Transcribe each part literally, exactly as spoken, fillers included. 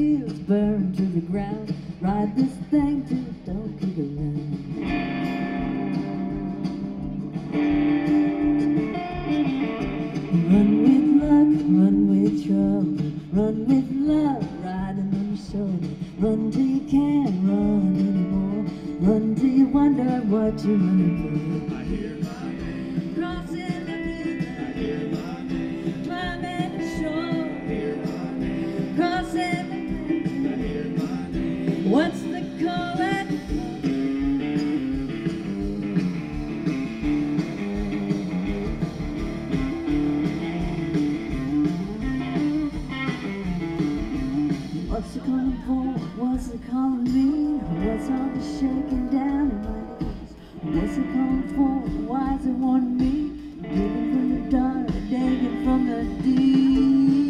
wheels burn to the ground. Ride this thing till it don't kick around. Run with luck, run with trouble, run with love riding on your shoulder. Run till you can't run anymore. Run till you wonder what you're running for. I hear my name. Crossing the river. I hear my name. Climbing the shore. I hear my name. Crossing the I hear my name. what's the calling? What's it calling for? What's it calling me? What's all the shaking down in my knees? What's it calling for? Why is it wanting me? Giving from the dark, taking from the deep.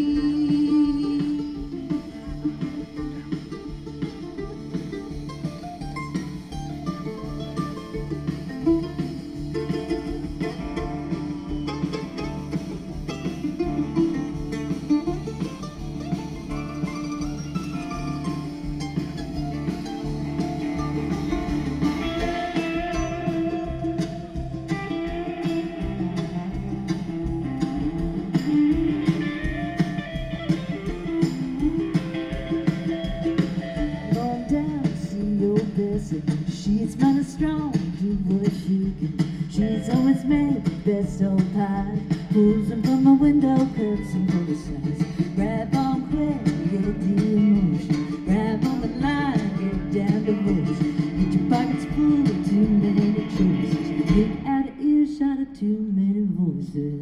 She's mighty strong, do what she can. She's always made the best old pie. Pulls them from my window, cuts them from the sides. Grab on quick, get the emotion. Grab on the line, get down to motion. Get your pockets full of too many choices. Get out of earshot of too many voices.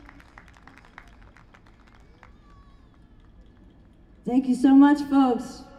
Thank you so much, folks.